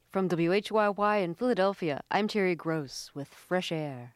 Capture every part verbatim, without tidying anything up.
From W H Y Y in Philadelphia, I'm Terry Gross with Fresh Air.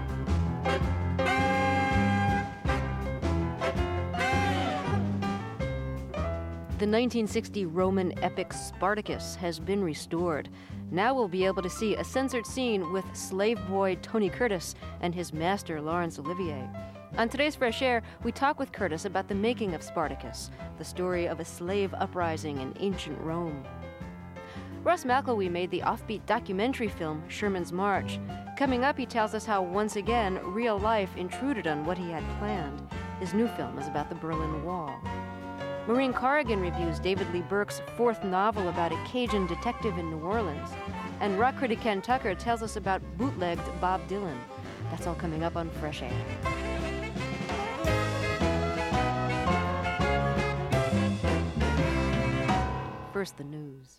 The nineteen sixty Roman epic Spartacus has been restored. Now we'll be able to see a censored scene with slave boy Tony Curtis and his master Laurence Olivier. On today's Fresh Air, we talk with Curtis about the making of Spartacus, the story of a slave uprising in ancient Rome. Russ McElwee made the offbeat documentary film Sherman's March. Coming up, he tells us how, once again, real life intruded on what he had planned. His new film is about the Berlin Wall. Maureen Corrigan reviews David Lee Burke's fourth novel about a Cajun detective in New Orleans. And rock critic Ken Tucker tells us about bootlegged Bob Dylan. That's all coming up on Fresh Air. First, the news.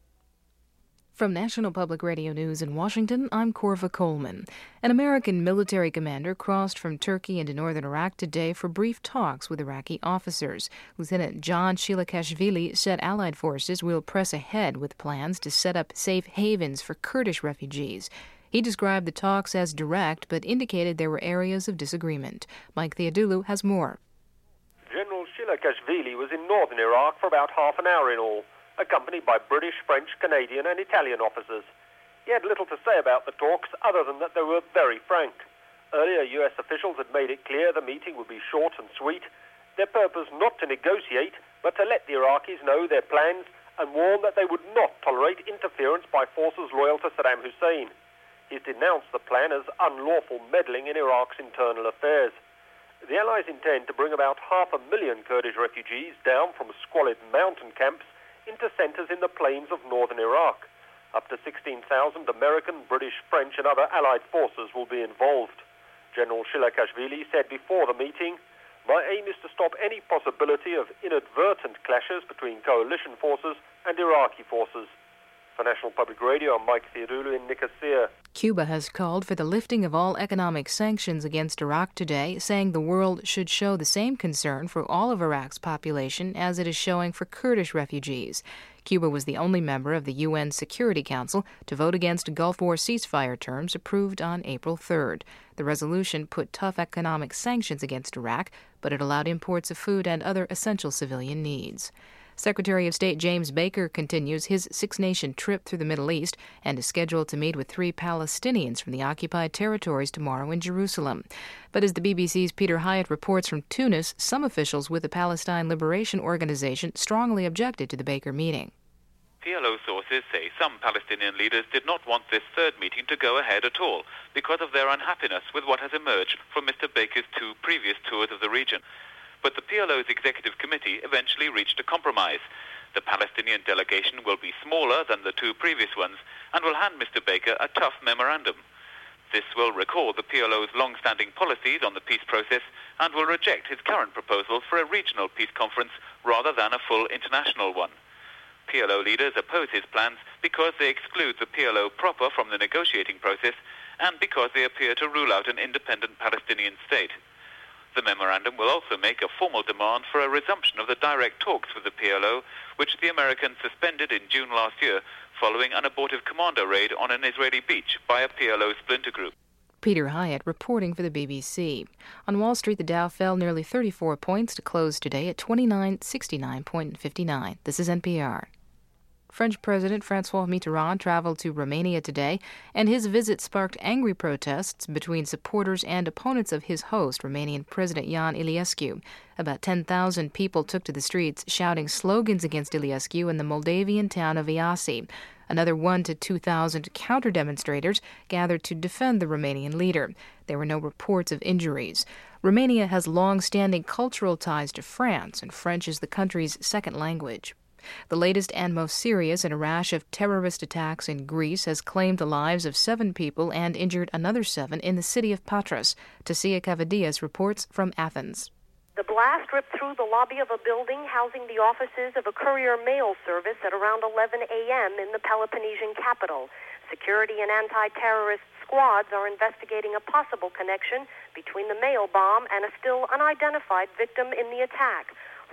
From National Public Radio News in Washington, I'm Corva Coleman. An American military commander crossed from Turkey into northern Iraq today for brief talks with Iraqi officers. Lieutenant John Shilikashvili said Allied forces will press ahead with plans to set up safe havens for Kurdish refugees. He described the talks as direct, but indicated there were areas of disagreement. Mike Theodulou has more. General Shilikashvili was in northern Iraq for about half an hour in all, accompanied by British, French, Canadian and Italian officers. He had little to say about the talks other than that they were very frank. Earlier, U S officials had made it clear the meeting would be short and sweet, their purpose not to negotiate, but to let the Iraqis know their plans and warn that they would not tolerate interference by forces loyal to Saddam Hussein. He's denounced the plan as unlawful meddling in Iraq's internal affairs. The Allies intend to bring about half a million Kurdish refugees down from squalid mountain camps into centres in the plains of northern Iraq. Up to sixteen thousand American, British, French and other Allied forces will be involved. General Shilikashvili said before the meeting, "My aim is to stop any possibility of inadvertent clashes between coalition forces and Iraqi forces." For National Public Radio, I'm Mike Theodulou in Nicosia. Cuba has called for the lifting of all economic sanctions against Iraq today, saying the world should show the same concern for all of Iraq's population as it is showing for Kurdish refugees. Cuba was the only member of the U N Security Council to vote against Gulf War ceasefire terms approved on April third. The resolution put tough economic sanctions against Iraq, but it allowed imports of food and other essential civilian needs. Secretary of State James Baker continues his six-nation trip through the Middle East and is scheduled to meet with three Palestinians from the occupied territories tomorrow in Jerusalem. But as the B B C's Peter Hyatt reports from Tunis, some officials with the Palestine Liberation Organization strongly objected to the Baker meeting. P L O sources say some Palestinian leaders did not want this third meeting to go ahead at all because of their unhappiness with what has emerged from Mister Baker's two previous tours of the region. But the P L O's executive committee eventually reached a compromise. The Palestinian delegation will be smaller than the two previous ones and will hand Mister Baker a tough memorandum. This will record the P L O's long-standing policies on the peace process and will reject his current proposals for a regional peace conference rather than a full international one. P L O leaders oppose his plans because they exclude the P L O proper from the negotiating process and because they appear to rule out an independent Palestinian state. The memorandum will also make a formal demand for a resumption of the direct talks with the P L O, which the Americans suspended in June last year following an abortive commando raid on an Israeli beach by a P L O splinter group. Peter Hyatt reporting for the B B C. On Wall Street, the Dow fell nearly thirty-four points to close today at twenty-nine sixty-nine point five nine. This is N P R. French President François Mitterrand traveled to Romania today, and his visit sparked angry protests between supporters and opponents of his host, Romanian President Ion Iliescu. About ten thousand people took to the streets shouting slogans against Iliescu in the Moldavian town of Iasi. Another one to two thousand counter-demonstrators gathered to defend the Romanian leader. There were no reports of injuries. Romania has long-standing cultural ties to France, and French is the country's second language. The latest and most serious in a rash of terrorist attacks in Greece has claimed the lives of seven people and injured another seven in the city of Patras. Tasia Kavadias reports from Athens. The blast ripped through the lobby of a building housing the offices of a courier mail service at around eleven a.m. in the Peloponnesian capital. Security and anti-terrorist squads are investigating a possible connection between the mail bomb and a still unidentified victim in the attack.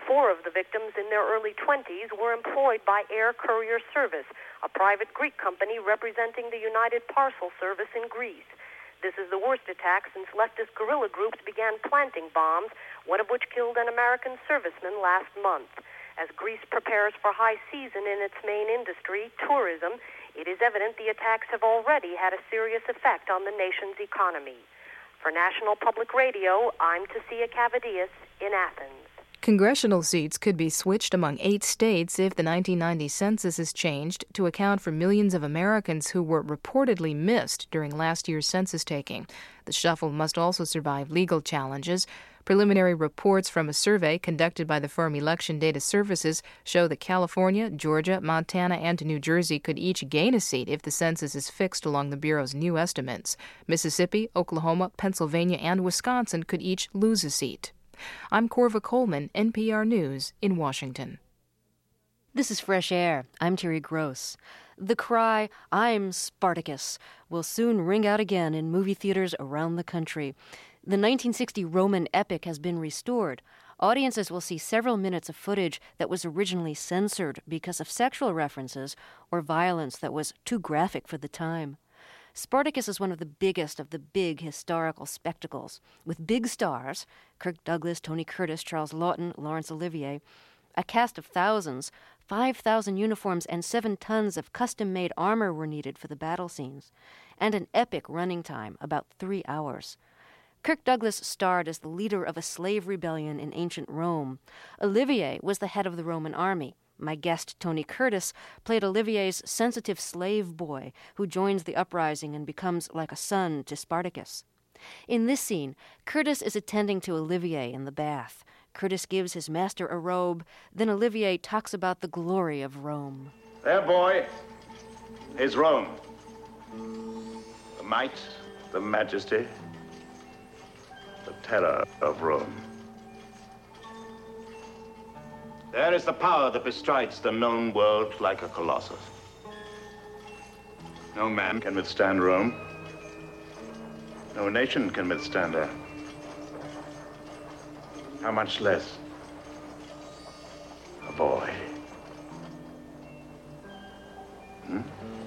Four of the victims in their early twenties were employed by Air Courier Service, a private Greek company representing the United Parcel Service in Greece. This is the worst attack since leftist guerrilla groups began planting bombs, one of which killed an American serviceman last month. As Greece prepares for high season in its main industry, tourism, it is evident the attacks have already had a serious effect on the nation's economy. For National Public Radio, I'm Tasia Kavadias in Athens. Congressional seats could be switched among eight states if the nineteen ninety census is changed to account for millions of Americans who were reportedly missed during last year's census taking. The shuffle must also survive legal challenges. Preliminary reports from a survey conducted by the firm Election Data Services show that California, Georgia, Montana, and New Jersey could each gain a seat if the census is fixed along the Bureau's new estimates. Mississippi, Oklahoma, Pennsylvania, and Wisconsin could each lose a seat. I'm Corva Coleman, N P R News in Washington. This is Fresh Air. I'm Terry Gross. The cry, "I'm Spartacus," will soon ring out again in movie theaters around the country. The nineteen sixty Roman epic has been restored. Audiences will see several minutes of footage that was originally censored because of sexual references or violence that was too graphic for the time. Spartacus is one of the biggest of the big historical spectacles, with big stars, Kirk Douglas, Tony Curtis, Charles Laughton, Laurence Olivier, a cast of thousands, five thousand uniforms, and seven tons of custom-made armor were needed for the battle scenes, and an epic running time, about three hours. Kirk Douglas starred as the leader of a slave rebellion in ancient Rome. Olivier was the head of the Roman army. My guest, Tony Curtis, played Olivier's sensitive slave boy who joins the uprising and becomes like a son to Spartacus. In this scene, Curtis is attending to Olivier in the bath. Curtis gives his master a robe, then Olivier talks about the glory of Rome. There, boy, is Rome. The might, the majesty, the terror of Rome. There is the power that bestrides the known world like a colossus. No man can withstand Rome. No nation can withstand her. How much less a boy? Hmm?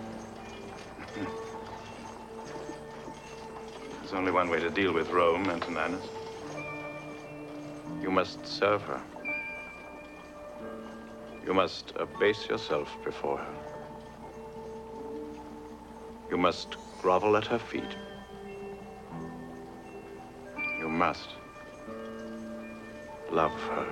There's only one way to deal with Rome, Antoninus. You must serve her. You must abase yourself before her. You must grovel at her feet. You must love her.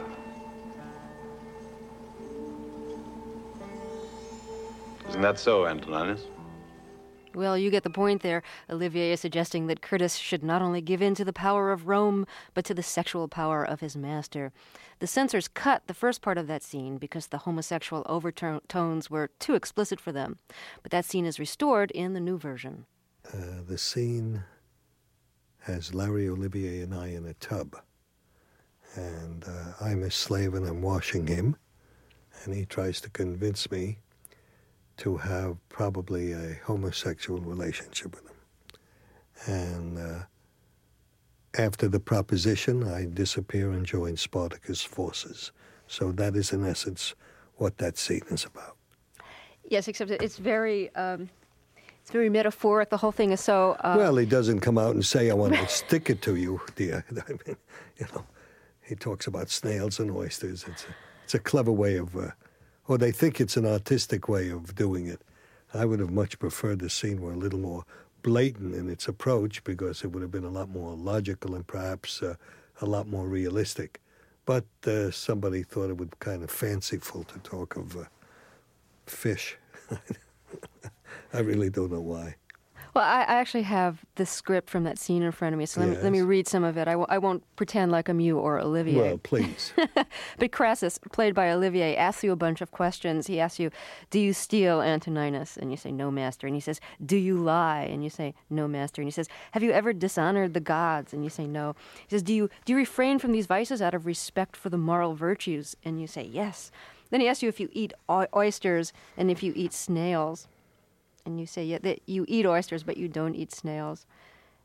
Isn't that so, Antoninus? Well, you get the point there. Olivier is suggesting that Curtis should not only give in to the power of Rome, but to the sexual power of his master. The censors cut the first part of that scene because the homosexual overtones were too explicit for them. But that scene is restored in the new version. Uh, the scene has Larry Olivier and I in a tub. And uh, I'm his slave and I'm washing him. And he tries to convince me to have probably a homosexual relationship with him. And uh, after the proposition, I disappear and join Spartacus' forces. So that is, in essence, what that scene is about. Yes, except it's very, um, it's very metaphoric. The whole thing is so... Uh... Well, he doesn't come out and say, I want to stick it to you, dear. I mean, you know, he talks about snails and oysters. It's a, it's a clever way of... Uh, or they think it's an artistic way of doing it. I would have much preferred the scene were a little more blatant in its approach because it would have been a lot more logical and perhaps uh, a lot more realistic. But uh, somebody thought it would be kind of fanciful to talk of uh, fish. I really don't know why. Well, I, I actually have the script from that scene in front of me, so let, yes. me, let me read some of it. I, w- I won't pretend like I'm you or Olivier. Well, please. But Crassus, played by Olivier, asks you a bunch of questions. He asks you, do you steal, Antoninus? And you say, no, master. And he says, do you lie? And you say, no, master. And he says, have you ever dishonored the gods? And you say, no. He says, do you, do you refrain from these vices out of respect for the moral virtues? And you say, yes. Then he asks you if you eat o- oysters and if you eat snails. And you say, yeah, that you eat oysters, but you don't eat snails.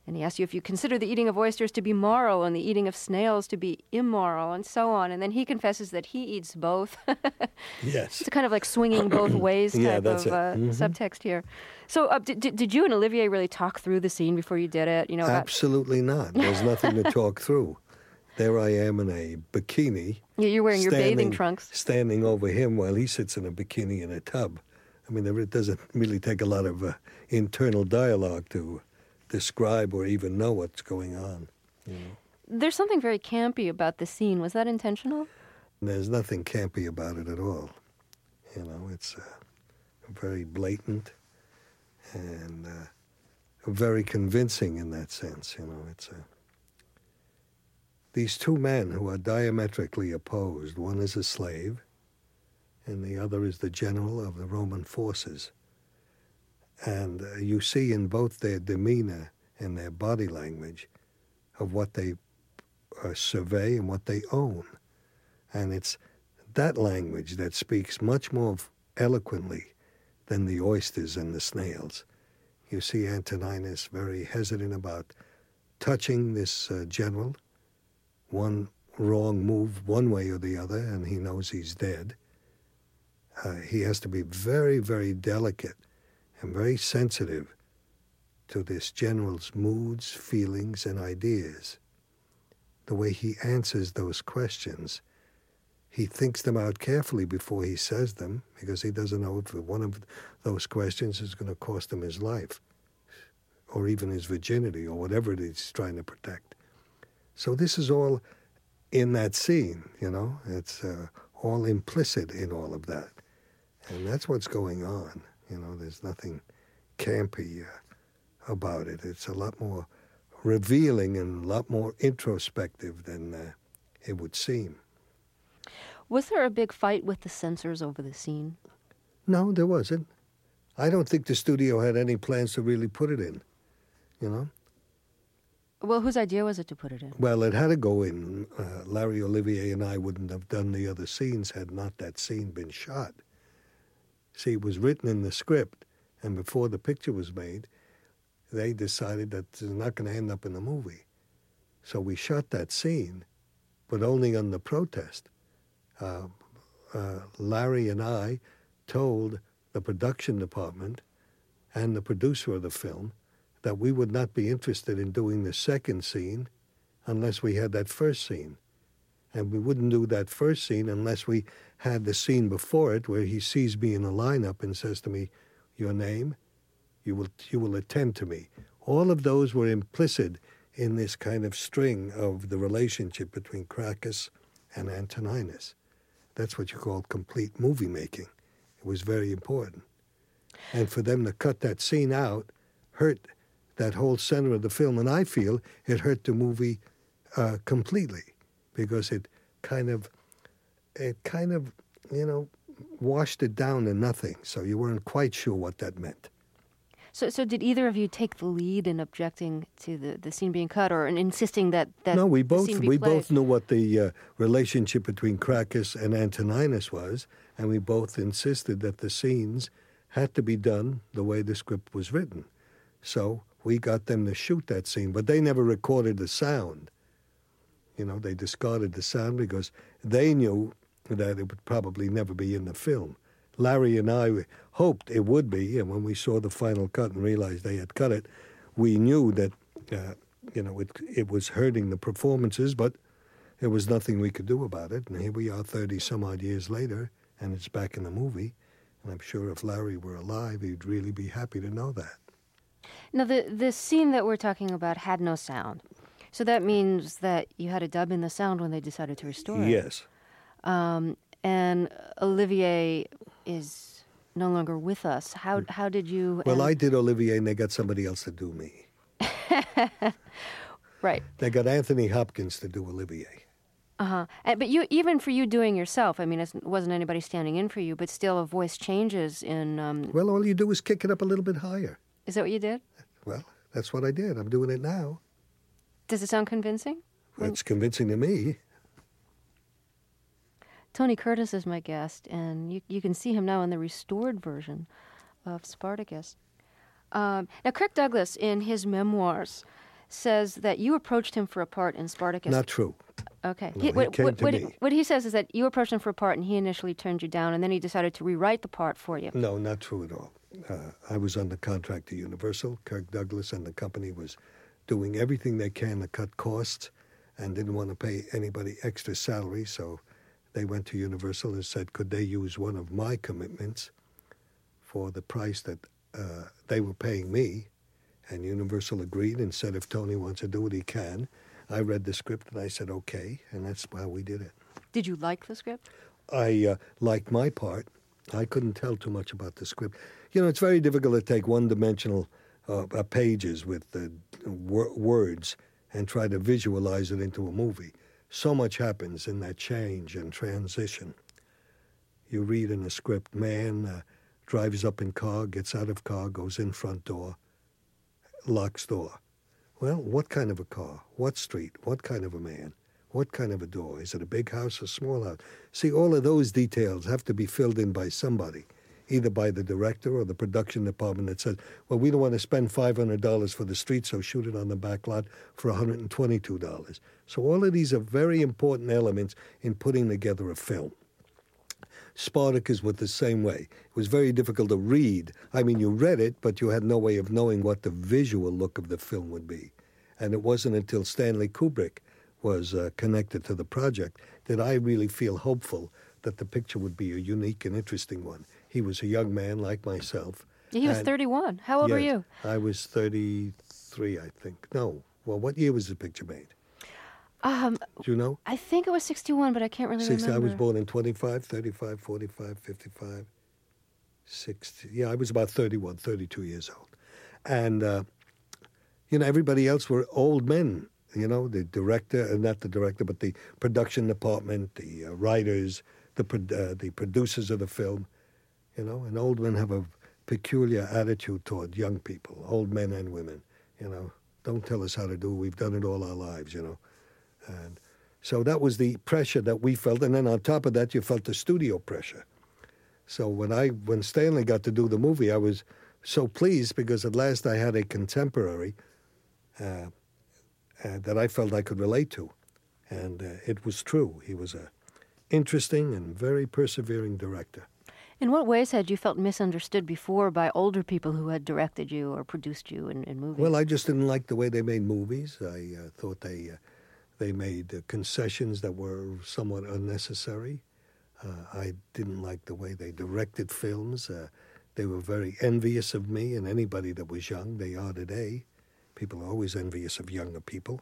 And he asks you if you consider the eating of oysters to be moral and the eating of snails to be immoral, and so on. And then he confesses that he eats both. Yes. It's kind of like swinging both ways type Yeah, that's of uh, it. Mm-hmm. subtext here. So uh, did, did you and Olivier really talk through the scene before you did it? You know, about- Absolutely not. There's nothing to talk through. There I am in a bikini. Yeah, you're wearing your bathing standing- trunks. Standing over him while he sits in a bikini in a tub. I mean, there- it doesn't really take a lot of uh, internal dialogue to describe or even know what's going on. You know? There's something very campy about the scene. Was that intentional? And there's nothing campy about it at all. You know, it's uh, very blatant and uh, very convincing in that sense. You know, it's uh, these two men who are diametrically opposed. One is a slave, and the other is the general of the Roman forces. And uh, you see in both their demeanor and their body language of what they uh, survey and what they own. And it's that language that speaks much more eloquently than the oysters and the snails. You see Antoninus very hesitant about touching this uh, general. One wrong move one way or the other, and he knows he's dead. Uh, he has to be very, very delicate and very sensitive to this general's moods, feelings, and ideas. The way he answers those questions, he thinks them out carefully before he says them, because he doesn't know if one of those questions is going to cost him his life, or even his virginity, or whatever it is he's trying to protect. So this is all in that scene, you know? It's uh, all implicit in all of that. And that's what's going on. You know, there's nothing campy uh, about it. It's a lot more revealing and a lot more introspective than uh, it would seem. Was there a big fight with the censors over the scene? No, there wasn't. I don't think the studio had any plans to really put it in, you know? Well, whose idea was it to put it in? Well, it had to go in. Uh, Larry Olivier and I wouldn't have done the other scenes had not that scene been shot. See, it was written in the script, and before the picture was made, they decided that it's not going to end up in the movie. So we shot that scene, but only on the protest. Uh, uh, Larry and I told the production department and the producer of the film that we would not be interested in doing the second scene unless we had that first scene. And we wouldn't do that first scene unless we had the scene before it where he sees me in a lineup and says to me, your name, you will you will attend to me. All of those were implicit in this kind of string of the relationship between Cracus and Antoninus. That's what you call complete movie making. It was very important. And for them to cut that scene out hurt that whole center of the film, and I feel it hurt the movie uh, completely, because it kind of, it kind of, you know, washed it down to nothing. So you weren't quite sure what that meant. So, so did either of you take the lead in objecting to the, the scene being cut, or in insisting that that no? We the both scene be we played? both knew what the uh, relationship between Cracus and Antoninus was, and we both insisted that the scenes had to be done the way the script was written. So we got them to shoot that scene, but they never recorded the sound. You know, they discarded the sound because they knew that it would probably never be in the film. Larry and I hoped it would be, and when we saw the final cut and realized they had cut it, we knew that, uh, you know, it, it was hurting the performances, but there was nothing we could do about it. And here we are thirty-some-odd years later, and it's back in the movie. And I'm sure if Larry were alive, he'd really be happy to know that. Now, the, the scene that we're talking about had no sound. So that means that you had to dub in the sound when they decided to restore it. Yes. Um, and Olivier is no longer with us. How how did you... Well, and... I did Olivier, and they got somebody else to do me. Right. They got Anthony Hopkins to do Olivier. Uh-huh. And, but you, even for you doing yourself, I mean, it wasn't anybody standing in for you, but still a voice changes in... Um... Well, all you do is kick it up a little bit higher. Is that what you did? Well, that's what I did. I'm doing it now. Does it sound convincing? It's convincing to me. Tony Curtis is my guest, and you, you can see him now in the restored version of Spartacus. Um, now, Kirk Douglas, in his memoirs, says that you approached him for a part in Spartacus. Not true. Okay. No, he what, came what, to what, me. what he says is that you approached him for a part, and he initially turned you down, and then he decided to rewrite the part for you. No, not true at all. Uh, I was under contract to Universal. Kirk Douglas and the company was doing everything they can to cut costs and didn't want to pay anybody extra salary, so they went to Universal and said, could they use one of my commitments for the price that uh, they were paying me? And Universal agreed and said, if Tony wants to do it, he can. I read the script and I said, okay, and that's how we did it. Did you like the script? I uh, liked my part. I couldn't tell too much about the script. You know, it's very difficult to take one-dimensional uh, uh, pages with uh, wor- words and try to visualize it into a movie. So much happens in that change and transition. You read in a script, man uh, drives up in car, gets out of car, goes in front door, locks door. Well, what kind of a car? What street? What kind of a man? What kind of a door? Is it a big house or small house? See, all of those details have to be filled in by somebody, either by the director or the production department that says, well, we don't want to spend five hundred dollars for the street, so shoot it on the back lot for one hundred twenty-two dollars. So all of these are very important elements in putting together a film. Spartacus was the same way. It was very difficult to read. I mean, you read it, but you had no way of knowing what the visual look of the film would be. And it wasn't until Stanley Kubrick was uh, connected to the project that I really feel hopeful that the picture would be a unique and interesting one. He was a young man like myself. He was thirty-one. How old yes, were you? I was thirty-three, I think. No. Well, what year was the picture made? Um, Do you know? I think it was sixty-one, but I can't really sixty, remember. I was born in twenty-five, thirty-five, forty-five, fifty-five, sixty. Yeah, I was about thirty-one, thirty-two years old. And, uh, you know, everybody else were old men. You know, the director, uh, not the director, but the production department, the uh, writers, the pro- uh, the producers of the film. You know, and old men have a peculiar attitude toward young people, old men and women. You know, don't tell us how to do it. We've done it all our lives, you know. And so that was the pressure that we felt. And then on top of that, you felt the studio pressure. So when I when Stanley got to do the movie, I was so pleased because at last I had a contemporary uh, uh, that I felt I could relate to. And uh, it was true. He was a interesting and very persevering director. In what ways had you felt misunderstood before by older people who had directed you or produced you in, in movies? Well, I just didn't like the way they made movies. I uh, thought they uh, they made uh, concessions that were somewhat unnecessary. Uh, I didn't like the way they directed films. Uh, they were very envious of me and anybody that was young. They are today. People are always envious of younger people.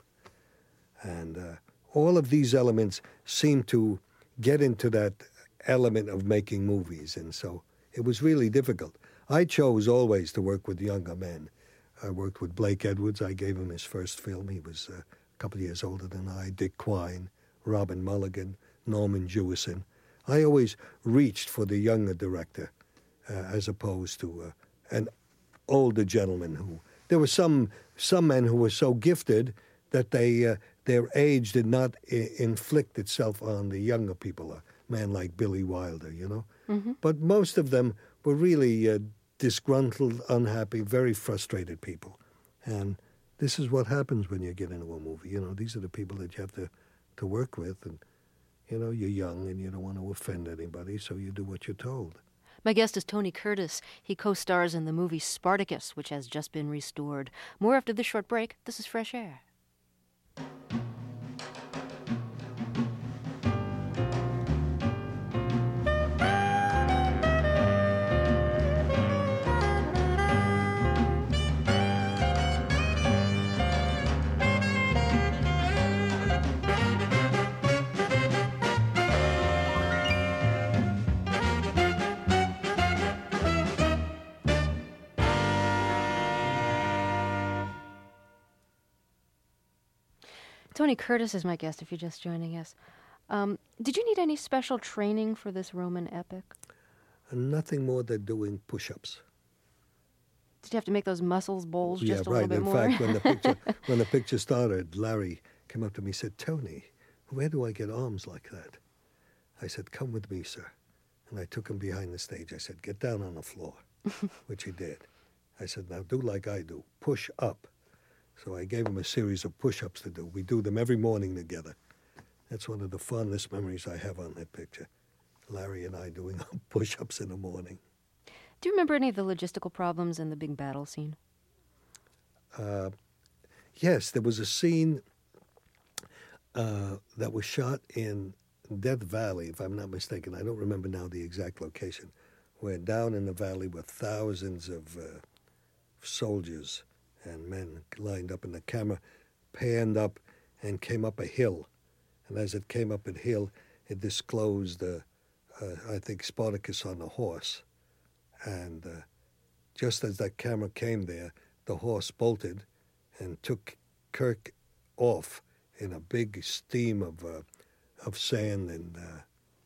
And uh, all of these elements seem to get into that element of making movies, and so it was really difficult. I chose always to work with younger men. I worked with Blake Edwards. I gave him his first film. He was uh, a couple of years older than I. Dick Quine, Robin Mulligan, Norman Jewison. I always reached for the younger director uh, as opposed to uh, an older gentleman who... There were some some men who were so gifted that they uh, their age did not I- inflict itself on the younger people. A man like Billy Wilder, you know. Mm-hmm. But most of them were really uh, disgruntled, unhappy, very frustrated people. And this is what happens when you get into a movie. You know, these are the people that you have to, to work with. And, you know, you're young and you don't want to offend anybody, so you do what you're told. My guest is Tony Curtis. He co-stars in the movie Spartacus, which has just been restored. More after this short break. This is Fresh Air. Tony Curtis is my guest if you're just joining us. Um, did you need any special training for this Roman epic? And nothing more than doing push-ups. Did you have to make those muscles bulge yeah, just a right. little bit In more? fact, when the picture when the picture started, Larry came up to me and said, "Tony, where do I get arms like that?" I said, "Come with me, sir." And I took him behind the stage. I said, "Get down on the floor," which he did. I said, "Now do like I do. Push up." So I gave him a series of push-ups to do. We do them every morning together. That's one of the fondest memories I have on that picture. Larry and I doing push-ups in the morning. Do you remember any of the logistical problems in the big battle scene? Uh, yes, there was a scene uh, that was shot in Death Valley, if I'm not mistaken. I don't remember now the exact location, where down in the valley were thousands of uh, soldiers and men lined up, and the camera panned up and came up a hill. And as it came up a hill, it disclosed, uh, uh, I think, Spartacus on the horse. And uh, just as that camera came there, the horse bolted and took Kirk off in a big steam of uh, of sand and, uh,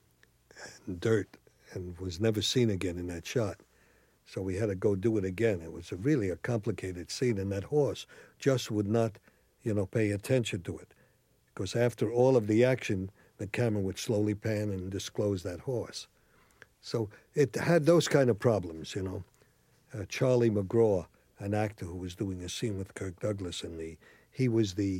and dirt, and was never seen again in that shot. So we had to go do it again. It was a really a complicated scene, and that horse just would not, you know, pay attention to it. Because after all of the action, the camera would slowly pan and disclose that horse. So it had those kind of problems, you know. Uh, Charlie McGraw, an actor who was doing a scene with Kirk Douglas, and the he was the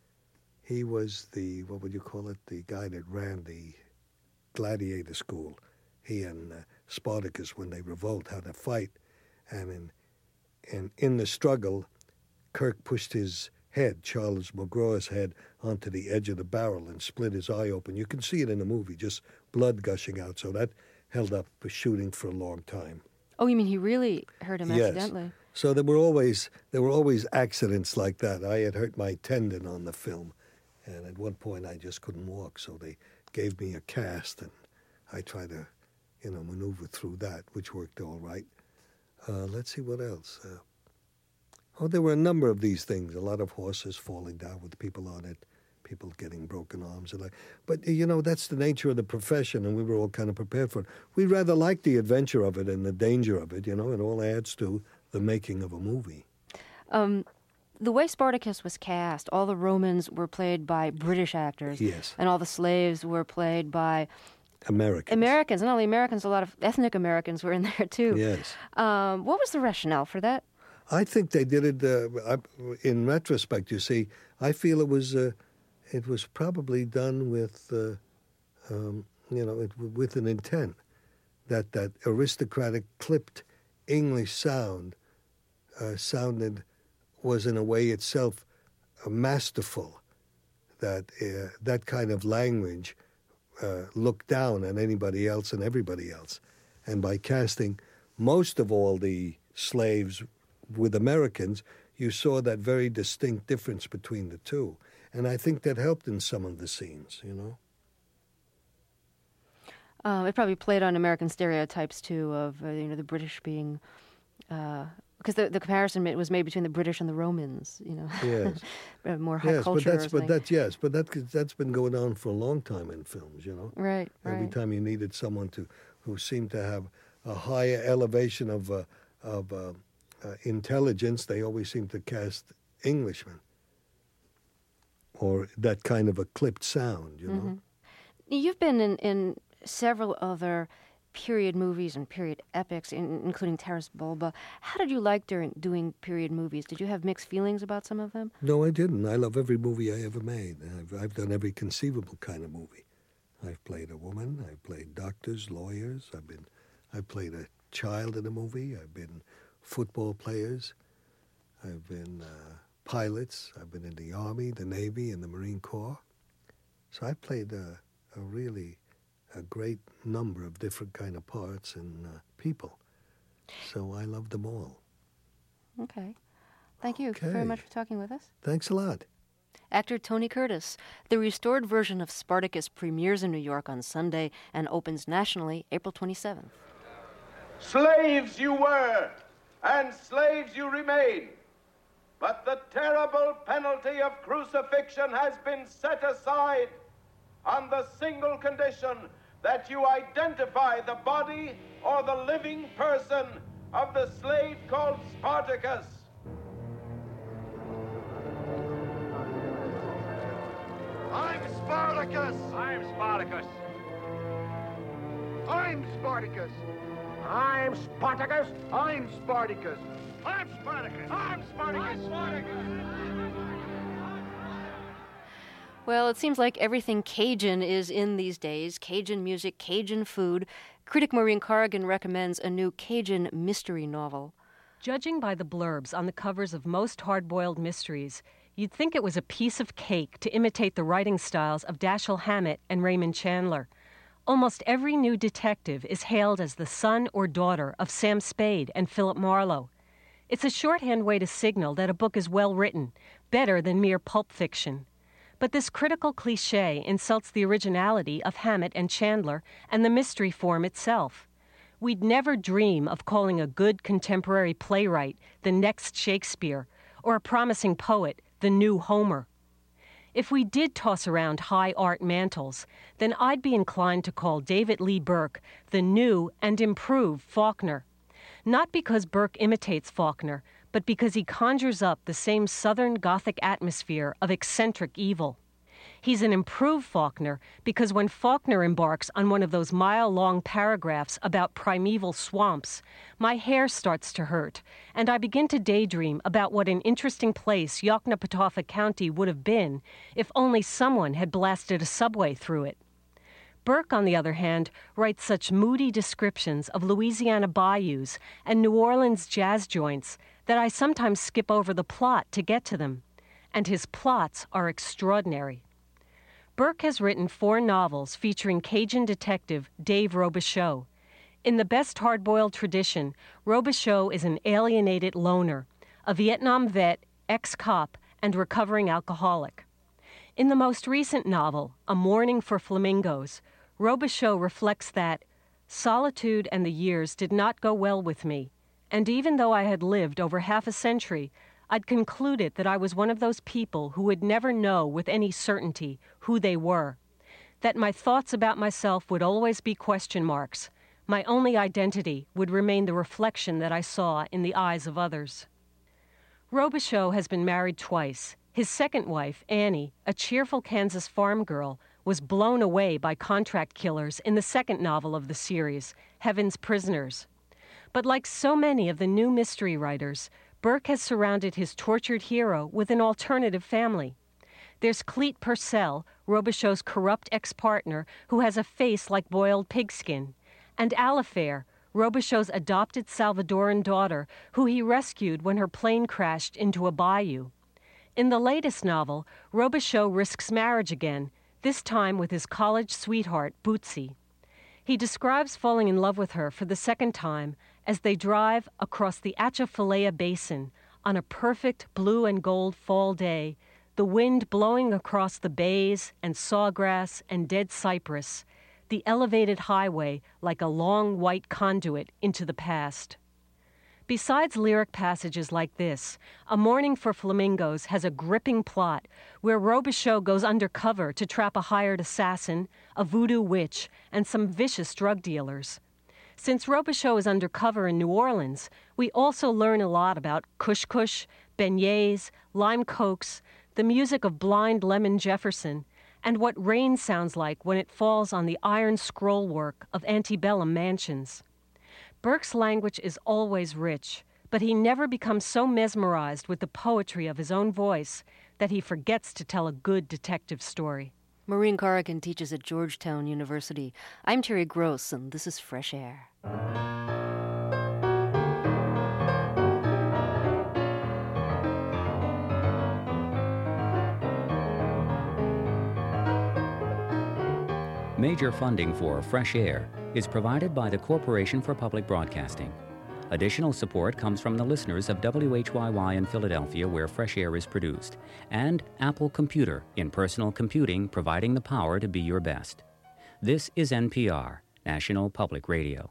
he was the what would you call it? The guy that ran the gladiator school. He and uh, Spartacus, when they revolt, had a fight, and in and in the struggle, Kirk pushed his head, Charles McGraw's head, onto the edge of the barrel and split his eye open. You can see it in the movie, just blood gushing out. So that held up for shooting for a long time. Oh, you mean he really hurt him Yes. accidentally? So there were always there were always accidents like that. I had hurt my tendon on the film, and at one point I just couldn't walk. So they gave me a cast, and I tried to, you know, maneuver through that, which worked all right. Uh, let's see what else. Uh, oh, there were a number of these things. A lot of horses falling down with people on it, people getting broken arms, and like. But you know, that's the nature of the profession, and we were all kind of prepared for it. We rather liked the adventure of it and the danger of it. You know, it all adds to the making of a movie. Um, the way Spartacus was cast, all the Romans were played by British actors. Yes. And all the slaves were played by Americans. Americans. And not only Americans, a lot of ethnic Americans were in there, too. Yes. Um, what was the rationale for that? I think they did it, uh, I- in retrospect, you see, I feel it was uh, it was probably done with, uh, um, you know, it, with an intent, that that aristocratic, clipped English sound uh, sounded, was in a way itself uh, masterful, that uh, that kind of language uh, looked down on anybody else and everybody else. And by casting most of all the slaves with Americans, you saw that very distinct difference between the two. And I think that helped in some of the scenes, you know. Uh, it probably played on American stereotypes, too, of, uh, you know, the British being... Because the, the comparison ma- was made between the British and the Romans, you know. Yes. Uh, More high Yes, but culture. that's but thing. that yes, but that that's been going on for a long time in films, you know. Right, Every right. time you needed someone to who seemed to have a higher elevation of uh, of uh, uh, intelligence, they always seemed to cast Englishmen or that kind of a clipped sound, you know. Mhm. You've been in, in several other period movies and period epics, in, including Taras Bulba. How did you like during doing period movies? Did you have mixed feelings about some of them? No, I didn't. I love every movie I ever made. I've, I've done every conceivable kind of movie. I've played a woman. I've played doctors, lawyers. I've been, I've played a child in a movie. I've been football players. I've been uh, pilots. I've been in the Army, the Navy, and the Marine Corps. So I played a, a really a great number of different kind of parts and uh, people. So I love them all. Okay. Thank you Okay. very much for talking with us. Thanks a lot. Actor Tony Curtis. The restored version of Spartacus premieres in New York on Sunday and opens nationally April twenty-seventh. Slaves you were, and slaves you remain. But the terrible penalty of crucifixion has been set aside on the single condition that you identify the body or the living person of the slave called Spartacus. I'm Spartacus! I'm Spartacus! I'm Spartacus! I'm Spartacus. I'm Spartacus. I'm Spartacus. I'm Spartacus. I'm Spartacus. Well, it seems like everything Cajun is in these days. Cajun music, Cajun food. Critic Maureen Corrigan recommends a new Cajun mystery novel. Judging by the blurbs on the covers of most hard-boiled mysteries, you'd think it was a piece of cake to imitate the writing styles of Dashiell Hammett and Raymond Chandler. Almost every new detective is hailed as the son or daughter of Sam Spade and Philip Marlowe. It's a shorthand way to signal that a book is well written, better than mere pulp fiction. But this critical cliché insults the originality of Hammett and Chandler and the mystery form itself. We'd never dream of calling a good contemporary playwright the next Shakespeare, or a promising poet the new Homer. If we did toss around high art mantles, then I'd be inclined to call David Lee Burke the new and improved Faulkner. Not because Burke imitates Faulkner, but because he conjures up the same Southern Gothic atmosphere of eccentric evil. He's an improved Faulkner because when Faulkner embarks on one of those mile-long paragraphs about primeval swamps, my hair starts to hurt, and I begin to daydream about what an interesting place Yoknapatawpha County would have been if only someone had blasted a subway through it. Burke, on the other hand, writes such moody descriptions of Louisiana bayous and New Orleans jazz joints that I sometimes skip over the plot to get to them. And his plots are extraordinary. Burke has written four novels featuring Cajun detective Dave Robichaux. In the best hard-boiled tradition, Robichaux is an alienated loner, a Vietnam vet, ex-cop, and recovering alcoholic. In the most recent novel, A Mourning for Flamingos, Robichaux reflects that solitude and the years did not go well with me, and even though I had lived over half a century, I'd concluded that I was one of those people who would never know with any certainty who they were, that my thoughts about myself would always be question marks. My only identity would remain the reflection that I saw in the eyes of others. Robichaux has been married twice. His second wife, Annie, a cheerful Kansas farm girl, was blown away by contract killers in the second novel of the series, Heaven's Prisoners. But like so many of the new mystery writers, Burke has surrounded his tortured hero with an alternative family. There's Clete Purcell, Robichaux's corrupt ex-partner, who has a face like boiled pigskin, and Alifair, Robichaux's adopted Salvadoran daughter, who he rescued when her plane crashed into a bayou. In the latest novel, Robichaux risks marriage again, this time with his college sweetheart, Bootsy. He describes falling in love with her for the second time as they drive across the Atchafalaya Basin on a perfect blue and gold fall day, the wind blowing across the bays and sawgrass and dead cypress, the elevated highway like a long white conduit into the past. Besides lyric passages like this, A Mourning for Flamingos has a gripping plot where Robichaux goes undercover to trap a hired assassin, a voodoo witch, and some vicious drug dealers. Since Robichaux is undercover in New Orleans, we also learn a lot about Kush Kush, beignets, lime cokes, the music of Blind Lemon Jefferson, and what rain sounds like when it falls on the iron scrollwork of antebellum mansions. Burke's language is always rich, but he never becomes so mesmerized with the poetry of his own voice that he forgets to tell a good detective story. Maureen Corrigan teaches at Georgetown University. I'm Terry Gross, and this is Fresh Air. Major funding for Fresh Air is provided by the Corporation for Public Broadcasting. Additional support comes from the listeners of W H Y Y in Philadelphia, where Fresh Air is produced, and Apple Computer in personal computing, providing the power to be your best. This is N P R, National Public Radio.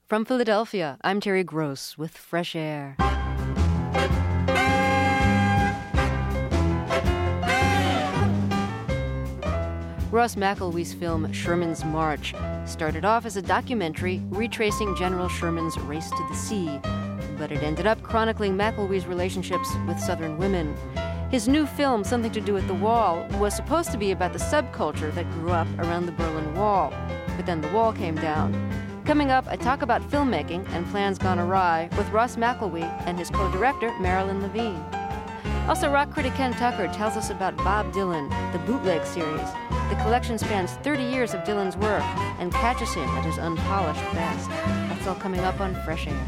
From Philadelphia, I'm Terry Gross with Fresh Air. Ross McElwee's film Sherman's March started off as a documentary retracing General Sherman's race to the sea, but it ended up chronicling McElwee's relationships with Southern women. His new film, Something to Do with the Wall, was supposed to be about the subculture that grew up around the Berlin Wall, but then the wall came down. Coming up, I talk about filmmaking and plans gone awry with Ross McElwee and his co-director, Marilyn Levine. Also, rock critic Ken Tucker tells us about Bob Dylan, the Bootleg series. The collection spans thirty years of Dylan's work and catches him at his unpolished best. That's all coming up on Fresh Air.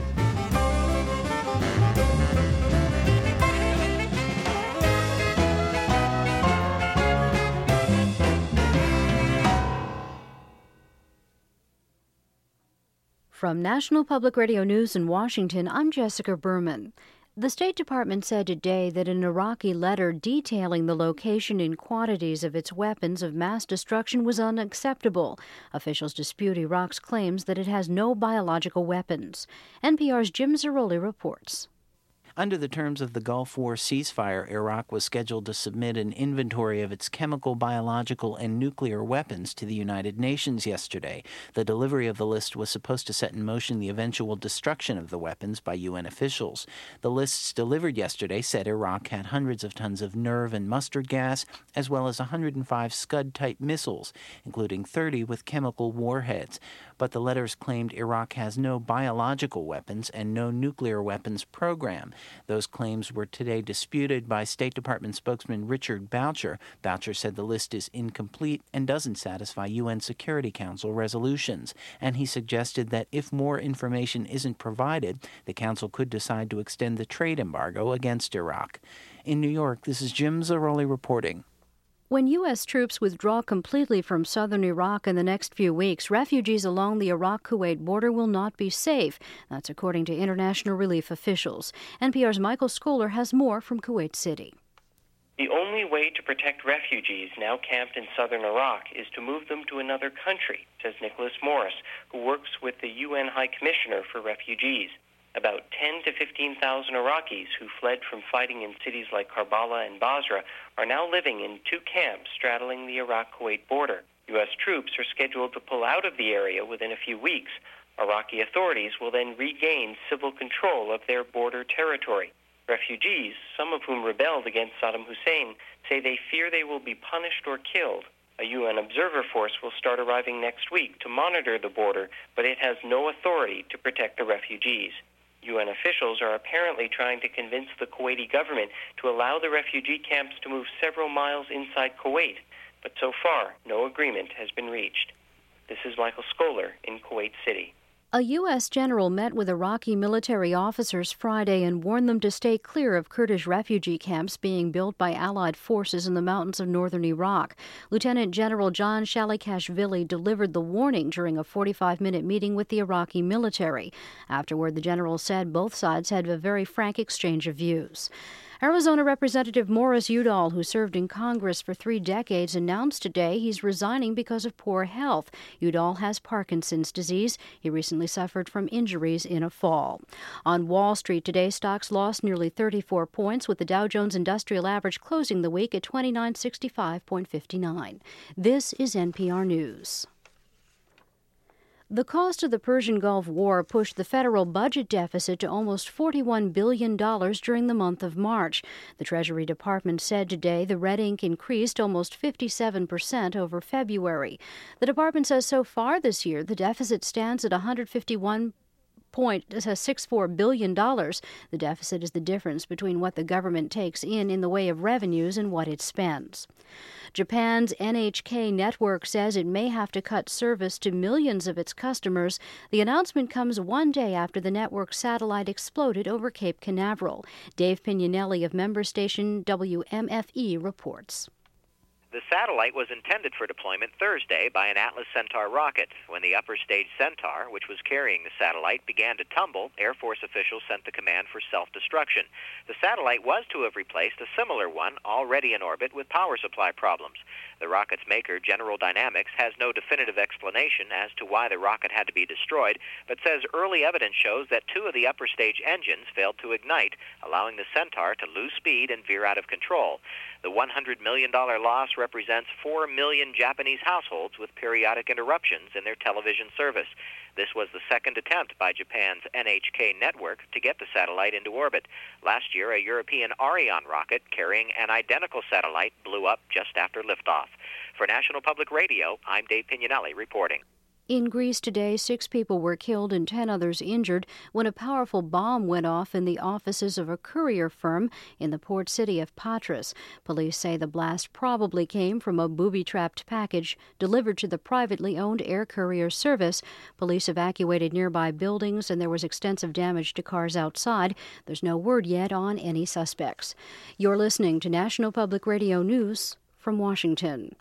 From National Public Radio News in Washington, I'm Jessica Berman. The State Department said today that an Iraqi letter detailing the location and quantities of its weapons of mass destruction was unacceptable. Officials dispute Iraq's claims that it has no biological weapons. N P R's Jim Zarroli reports. Under the terms of the Gulf War ceasefire, Iraq was scheduled to submit an inventory of its chemical, biological, and nuclear weapons to the United Nations yesterday. The delivery of the list was supposed to set in motion the eventual destruction of the weapons by U N officials. The lists delivered yesterday said Iraq had hundreds of tons of nerve and mustard gas, as well as one hundred five Scud-type missiles, including thirty with chemical warheads. But the letters claimed Iraq has no biological weapons and no nuclear weapons program. Those claims were today disputed by State Department spokesman Richard Boucher. Boucher said the list is incomplete and doesn't satisfy U N Security Council resolutions. And he suggested that if more information isn't provided, the Council could decide to extend the trade embargo against Iraq. In New York, this is Jim Zarroli reporting. When U S troops withdraw completely from southern Iraq in the next few weeks, refugees along the Iraq-Kuwait border will not be safe. That's according to international relief officials. N P R's Michael Scholer has more from Kuwait City. The only way to protect refugees now camped in southern Iraq is to move them to another country, says Nicholas Morris, who works with the U N High Commissioner for Refugees. About ten to fifteen thousand Iraqis who fled from fighting in cities like Karbala and Basra are now living in two camps straddling the Iraq-Kuwait border. U S troops are scheduled to pull out of the area within a few weeks. Iraqi authorities will then regain civil control of their border territory. Refugees, some of whom rebelled against Saddam Hussein, say they fear they will be punished or killed. A U N observer force will start arriving next week to monitor the border, but it has no authority to protect the refugees. U N officials are apparently trying to convince the Kuwaiti government to allow the refugee camps to move several miles inside Kuwait, but so far, no agreement has been reached. This is Michael Scholer in Kuwait City. A U S general met with Iraqi military officers Friday and warned them to stay clear of Kurdish refugee camps being built by Allied forces in the mountains of northern Iraq. Lieutenant General John Shalikashvili delivered the warning during a forty-five minute meeting with the Iraqi military. Afterward, the general said both sides had a very frank exchange of views. Arizona Representative Morris Udall, who served in Congress for three decades, announced today he's resigning because of poor health. Udall has Parkinson's disease. He recently suffered from injuries in a fall. On Wall Street today, stocks lost nearly thirty-four points, with the Dow Jones Industrial Average closing the week at twenty-nine sixty-five point five nine. This is N P R News. The cost of the Persian Gulf War pushed the federal budget deficit to almost forty-one billion dollars during the month of March. The Treasury Department said today the red ink increased almost fifty-seven percent over February. The department says so far this year the deficit stands at one hundred fifty-one point six four billion dollars. The deficit is the difference between what the government takes in in the way of revenues and what it spends. Japan's N H K network says it may have to cut service to millions of its customers. The announcement comes one day after the network's satellite exploded over Cape Canaveral. Dave Pignanelli of member station W M F E reports. The satellite was intended for deployment Thursday by an Atlas Centaur rocket. When the upper stage Centaur, which was carrying the satellite, began to tumble, Air Force officials sent the command for self-destruction. The satellite was to have replaced a similar one already in orbit with power supply problems. The rocket's maker, General Dynamics, has no definitive explanation as to why the rocket had to be destroyed, but says early evidence shows that two of the upper stage engines failed to ignite, allowing the Centaur to lose speed and veer out of control. The one hundred million dollars loss represents four million Japanese households with periodic interruptions in their television service. This was the second attempt by Japan's N H K network to get the satellite into orbit. Last year, a European Ariane rocket carrying an identical satellite blew up just after liftoff. For National Public Radio, I'm Dave Pignanelli reporting. In Greece today, six people were killed and ten others injured when a powerful bomb went off in the offices of a courier firm in the port city of Patras. Police say the blast probably came from a booby-trapped package delivered to the privately owned air courier service. Police evacuated nearby buildings and there was extensive damage to cars outside. There's no word yet on any suspects. You're listening to National Public Radio News from Washington.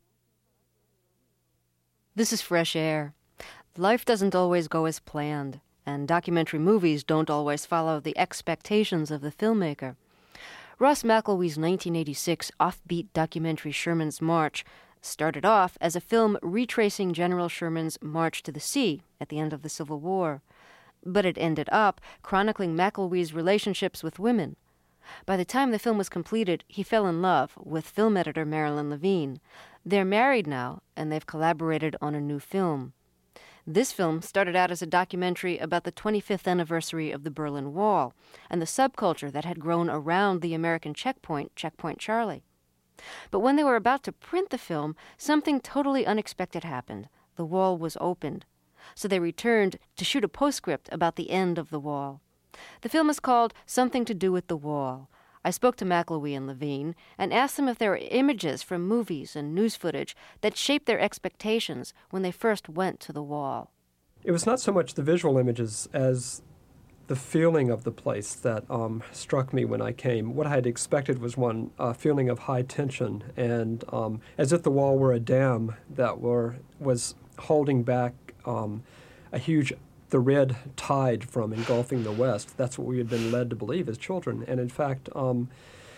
This is Fresh Air. Life doesn't always go as planned, and documentary movies don't always follow the expectations of the filmmaker. Ross McElwee's nineteen eighty-six offbeat documentary Sherman's March started off as a film retracing General Sherman's march to the sea at the end of the Civil War. But it ended up chronicling McElwee's relationships with women. By the time the film was completed, he fell in love with film editor Marilyn Levine. They're married now, and they've collaborated on a new film. This film started out as a documentary about the twenty-fifth anniversary of the Berlin Wall and the subculture that had grown around the American checkpoint, Checkpoint Charlie. But when they were about to print the film, something totally unexpected happened. The wall was opened. So they returned to shoot a postscript about the end of the wall. The film is called Something to Do with the Wall. I spoke to McElwee and Levine and asked them if there were images from movies and news footage that shaped their expectations when they first went to the wall. It was not so much the visual images as the feeling of the place that um, struck me when I came. What I had expected was one uh, feeling of high tension, and um, as if the wall were a dam that were was holding back um, a huge the red tide from engulfing the West. That's what we had been led to believe as children. And in fact, um,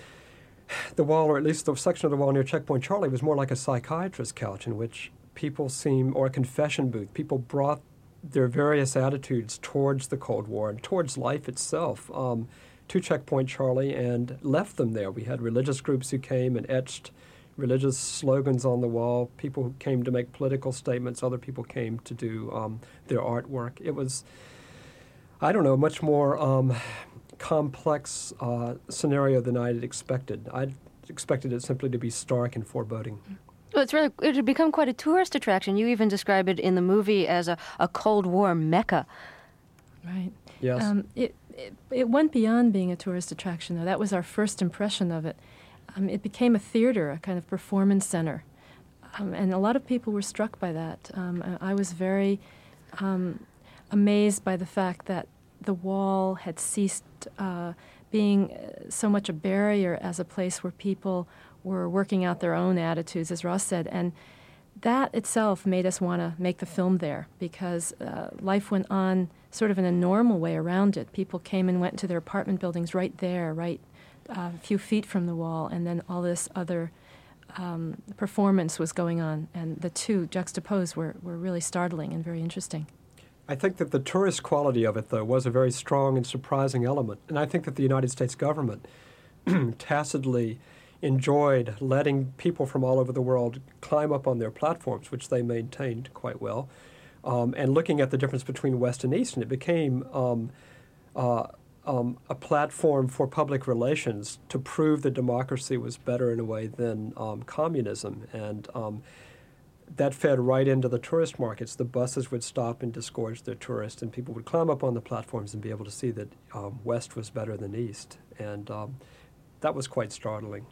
the wall, or at least the section of the wall near Checkpoint Charlie, was more like a psychiatrist's couch in which people seem, or a confession booth. People brought their various attitudes towards the Cold War and towards life itself um, to Checkpoint Charlie and left them there. We had religious groups who came and etched religious slogans on the wall, people who came to make political statements, other people came to do um, their artwork. It was, I don't know, a much more um, complex uh, scenario than I had expected. I expected it simply to be stark and foreboding. Well, it's really, it had become quite a tourist attraction. You even describe it in the movie as a, a Cold War mecca. Right. Yes. Um, it, it, it went beyond being a tourist attraction, though. That was our first impression of it. Um, it became a theater, a kind of performance center, um, and a lot of people were struck by that. Um, I was very um, amazed by the fact that the wall had ceased uh, being so much a barrier as a place where people were working out their own attitudes, as Ross said, and that itself made us want to make the film there because uh, life went on sort of in a normal way around it. People came and went to their apartment buildings right there, right Uh, a few feet from the wall, and then all this other um, performance was going on, and the two juxtaposed were, were really startling and very interesting. I think that the tourist quality of it, though, was a very strong and surprising element, and I think that the United States government tacitly enjoyed letting people from all over the world climb up on their platforms, which they maintained quite well, um, and looking at the difference between West and East, and it became um, uh, Um, a platform for public relations to prove that democracy was better in a way than um, communism. And um, that fed right into the tourist markets. The buses would stop and disgorge their tourists, and people would climb up on the platforms and be able to see that um, West was better than East. And um, that was quite startling.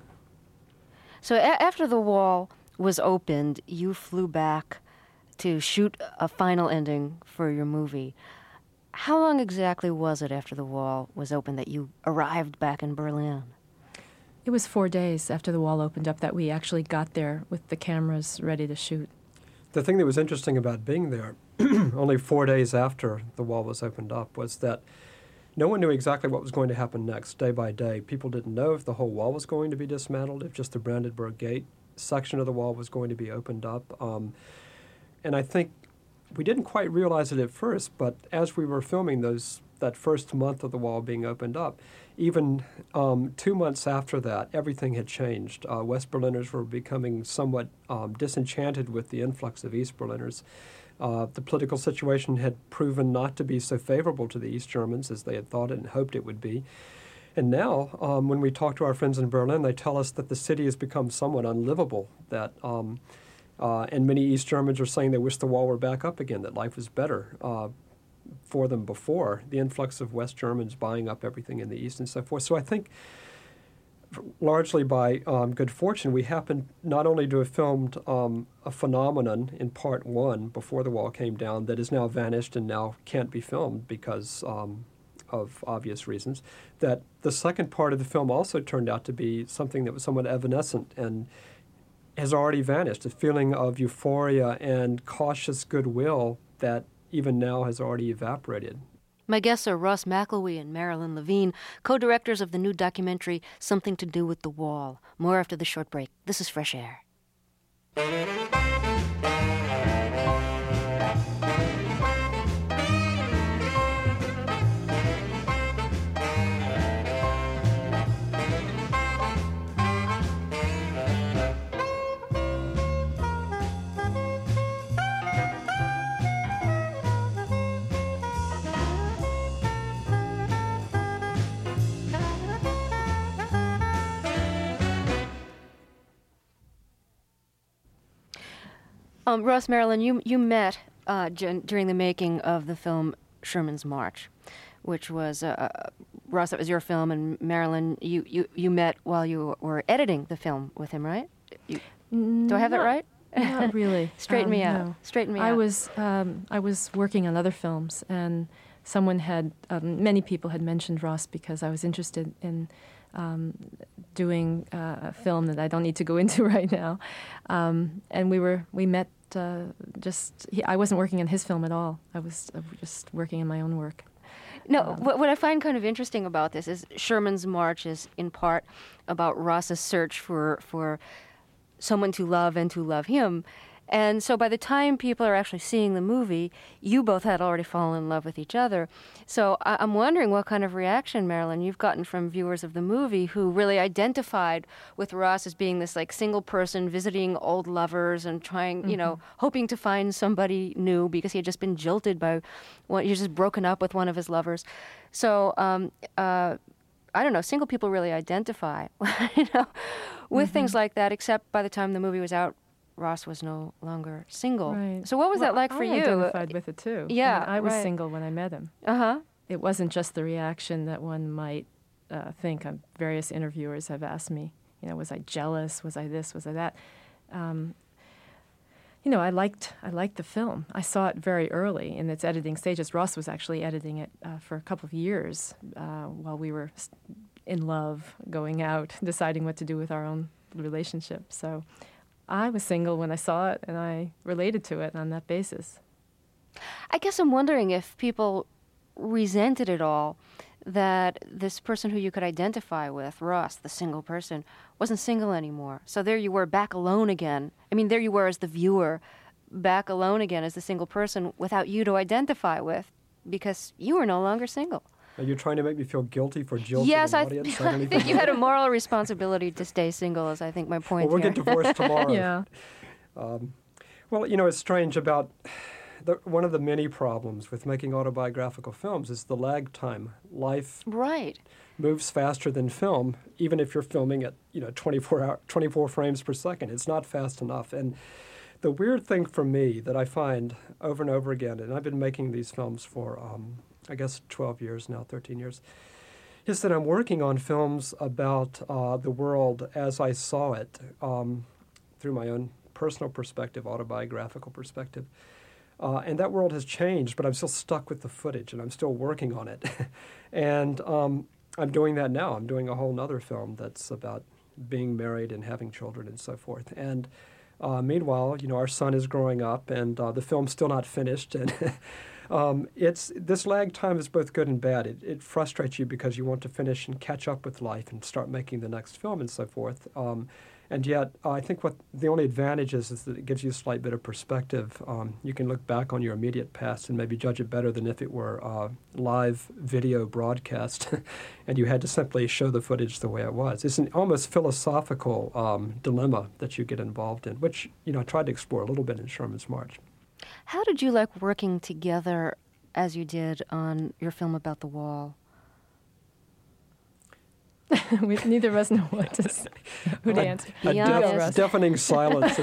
So a- after the wall was opened, you flew back to shoot a final ending for your movie. How long exactly was it after the wall was open that you arrived back in Berlin? It was four days after the wall opened up that we actually got there with the cameras ready to shoot. The thing that was interesting about being there, only four days after the wall was opened up, was that no one knew exactly what was going to happen next, day by day. People didn't know if the whole wall was going to be dismantled, if just the Brandenburg Gate section of the wall was going to be opened up. Um, and I think we didn't quite realize it at first, but as we were filming those that first month of the wall being opened up, even um, two months after that, everything had changed. Uh, West Berliners were becoming somewhat um, disenchanted with the influx of East Berliners. Uh, the political situation had proven not to be so favorable to the East Germans as they had thought it and hoped it would be. And now, um, when we talk to our friends in Berlin, they tell us that the city has become somewhat unlivable, that um, uh, and many East Germans are saying they wish the wall were back up again, that life was better uh, for them before the influx of West Germans buying up everything in the East and so forth. So I think largely by um, good fortune, we happened not only to have filmed um, a phenomenon in part one before the wall came down that has now vanished and now can't be filmed because um, of obvious reasons, that the second part of the film also turned out to be something that was somewhat evanescent and has already vanished, a feeling of euphoria and cautious goodwill that even now has already evaporated. My guests are Ross McElwee and Marilyn Levine, co-directors of the new documentary Something to Do with the Wall. More after the short break. This is Fresh Air. Um, Ross, Marilyn, you you met uh, gen- during the making of the film Sherman's March, which was, uh, uh, Ross, that was your film, and Marilyn, you, you, you met while you were editing the film with him, right? You, do I have not, that right? Not really. Straighten um, me out. No. Straighten me I out. was um, I was working on other films, and someone had, um, many people had mentioned Ross because I was interested in um, doing uh, a film that I don't need to go into right now, um, and we were we met. Uh, just he, I wasn't working on his film at all. I was uh, just working in my own work. No, um, what, what I find kind of interesting about this is Sherman's March is in part about Ross's search for for someone to love and to love him. And so by the time people are actually seeing the movie, you both had already fallen in love with each other. So I- I'm wondering what kind of reaction, Marilyn, you've gotten from viewers of the movie who really identified with Ross as being this like single person visiting old lovers and trying, mm-hmm. you know, hoping to find somebody new because he had just been jilted by one, he had just broken up with one of his lovers. So, um, uh, I don't know, single people really identify, you know, with mm-hmm. things like that, except by the time the movie was out, Ross was no longer single. Right. So what was well, that like for I you? I identified with it too. Yeah, I, mean, I was right. single when I met him. Uh-huh. It wasn't just the reaction that one might uh, think. Um, various interviewers have asked me, you know, was I jealous? Was I this? Was I that? Um, you know, I liked I liked the film. I saw it very early in its editing stages. Ross was actually editing it uh, for a couple of years uh, while we were in love, going out, deciding what to do with our own relationship. So I was single when I saw it, and I related to it on that basis. I guess I'm wondering if people resented it all, that this person who you could identify with, Ross, the single person, wasn't single anymore. So there you were, back alone again. I mean, there you were as the viewer, back alone again as the single person without you to identify with, because you were no longer single. Are you trying to make me feel guilty for jilting yes, an I, audience? Yes, I think you had a moral responsibility to stay single, is I think my point Well, we'll here. get divorced tomorrow. Yeah. Um, well, you know, it's strange about... The, one of the many problems with making autobiographical films is the lag time. Life right. moves faster than film, even if you're filming at, you know, twenty-four, hour, twenty-four frames per second. It's not fast enough. And the weird thing for me that I find over and over again, and I've been making these films for, um, I guess, twelve years now, thirteen years, is that I'm working on films about uh, the world as I saw it um, through my own personal perspective, autobiographical perspective. Uh, and that world has changed, but I'm still stuck with the footage, and I'm still working on it. and um, I'm doing that now. I'm doing a whole other film that's about, being married and having children and so forth. And uh, meanwhile, you know, our son is growing up, and uh, the film's still not finished. And um, it's this lag time is both good and bad. It, it frustrates you because you want to finish and catch up with life and start making the next film and so forth. Um, And yet, uh, I think what the only advantage is is that it gives you a slight bit of perspective. Um, you can look back on your immediate past and maybe judge it better than if it were uh, live video broadcast and you had to simply show the footage the way it was. It's an almost philosophical um, dilemma that you get involved in, which, you know, I tried to explore a little bit in Sherman's March. How did you like working together as you did on your film about the wall? we, neither of us know what to say, who to a, answer. A def- deafening silence.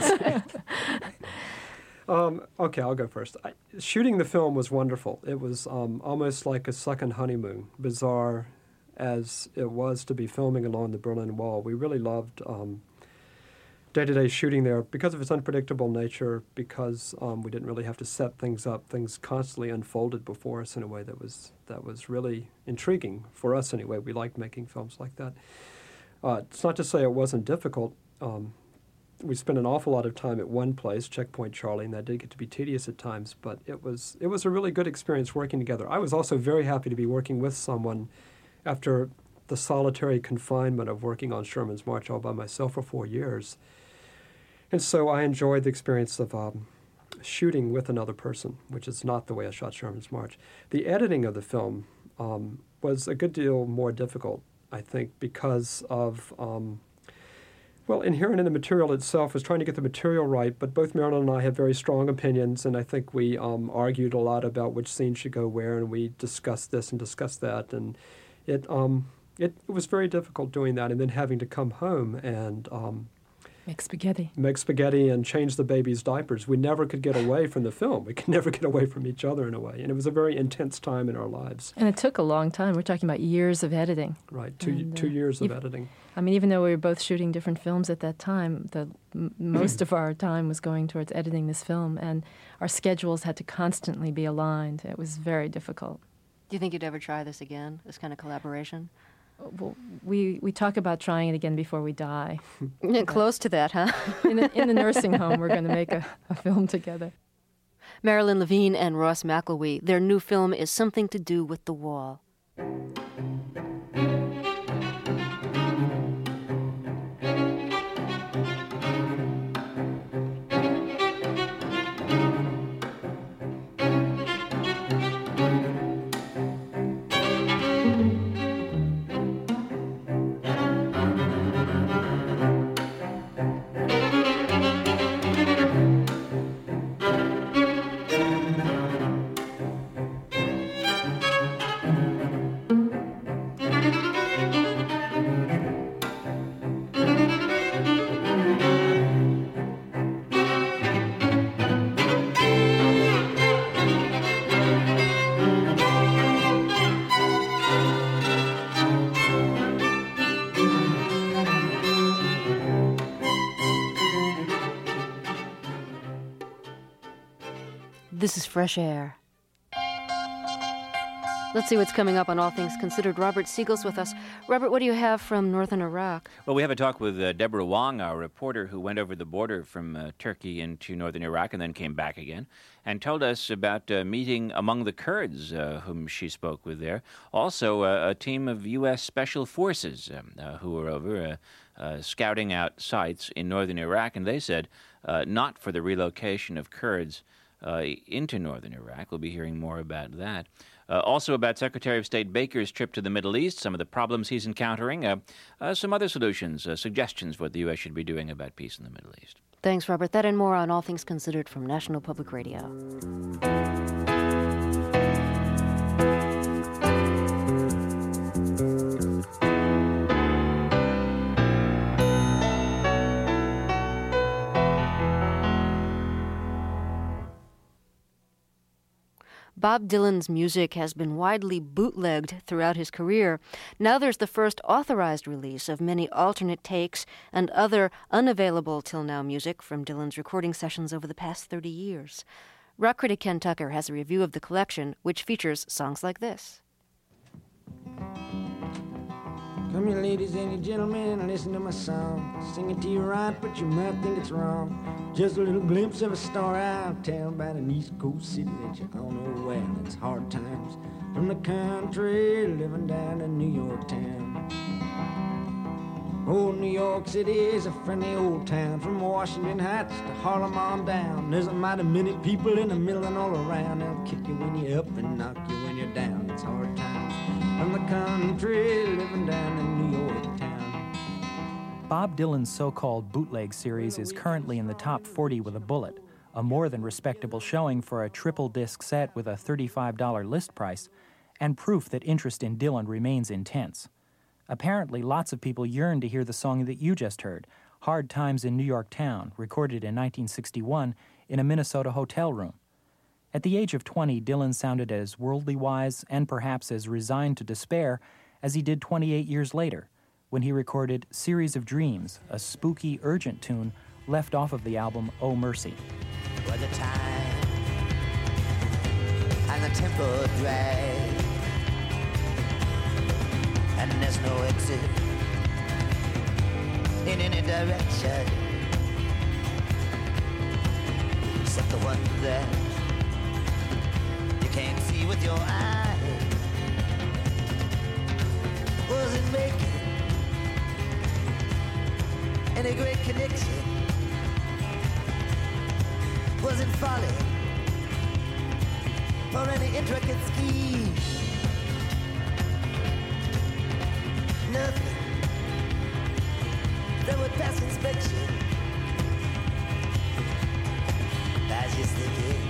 um, okay, I'll go first. I, shooting the film was wonderful. It was um, almost like a second honeymoon, bizarre as it was to be filming along the Berlin Wall. We really loved um, day-to-day shooting there because of its unpredictable nature, because um, we didn't really have to set things up. Things constantly unfolded before us in a way that was that was really intriguing for us anyway. We liked making films like that. Uh, it's not to say it wasn't difficult. Um, we spent an awful lot of time at one place, Checkpoint Charlie, and that did get to be tedious at times, but it was it was a really good experience working together. I was also very happy to be working with someone after the solitary confinement of working on Sherman's March all by myself for four years. And so I enjoyed the experience of um, shooting with another person, which is not the way I shot Sherman's March. The editing of the film um, was a good deal more difficult, I think, because of, um, well, inherent in the material itself was trying to get the material right, but both Marilyn and I have very strong opinions, and I think we um, argued a lot about which scene should go where, and we discussed this and discussed that, and it, um, it, it was very difficult doing that, and then having to come home and Um, Make spaghetti. Make spaghetti and change the baby's diapers. We never could get away from the film. We could never get away from each other in a way. And it was a very intense time in our lives. And it took a long time. We're talking about years of editing. Right, two and, uh, two years of even, editing. I mean, even though we were both shooting different films at that time, the m- most of our time was going towards editing this film. And our schedules had to constantly be aligned. It was very difficult. Do you think you'd ever try this again, this kind of collaboration? Well, we, we talk about trying it again before we die. Close to that, huh? in, the, in the nursing home, we're going to make a, a film together. Marilyn Levine and Ross McElwee. Their new film is Something to Do with the Wall. This is Fresh Air. Let's see what's coming up on All Things Considered. Robert Siegel's with us. Robert, what do you have from northern Iraq? Well, we have a talk with uh, Deborah Wong, our reporter who went over the border from uh, Turkey into northern Iraq and then came back again, and told us about uh, meeting among the Kurds uh, whom she spoke with there. Also, uh, a team of U S Special Forces um, uh, who were over uh, uh, scouting out sites in northern Iraq, and they said uh, not for the relocation of Kurds uh, into northern Iraq. We'll be hearing more about that. Uh, also about Secretary of State Baker's trip to the Middle East, some of the problems he's encountering, uh, uh, some other solutions, uh, suggestions for what the U S should be doing about peace in the Middle East. Thanks, Robert. That and more on All Things Considered from National Public Radio. Bob Dylan's music has been widely bootlegged throughout his career. Now there's the first authorized release of many alternate takes and other unavailable till now music from Dylan's recording sessions over the past thirty years. Rock critic Ken Tucker has a review of the collection, which features songs like this. Come here, ladies and you gentlemen, and listen to my song. Sing it to you right, but you might think it's wrong. Just a little glimpse of a story I'll tell about an East Coast city that you all know well. It's hard times from the country, living down in New York town. Old New York City is a friendly old town. From Washington Heights to Harlem on down. There's a mighty many people in the middle and all around. They'll kick you when you're up and knock you when you're down. It's hard times from the country, living down in New York town. Bob Dylan's so-called bootleg series is currently in the top forty with a bullet, a more than respectable showing for a triple disc set with a thirty-five dollars list price, and proof that interest in Dylan remains intense. Apparently, lots of people yearn to hear the song that you just heard, Hard Times in New York Town, recorded in nineteen sixty-one in a Minnesota hotel room. At the age of twenty, Dylan sounded as worldly wise and perhaps as resigned to despair as he did twenty-eight years later, when he recorded Series of Dreams, a spooky, urgent tune left off of the album Oh Mercy. Well, the time and the tempo drag, and there's no exit in any direction except the one that you can't see with your eyes. Was it making any great connection? Was it folly or any intricate scheme? Nothing that would pass inspection. I was just thinking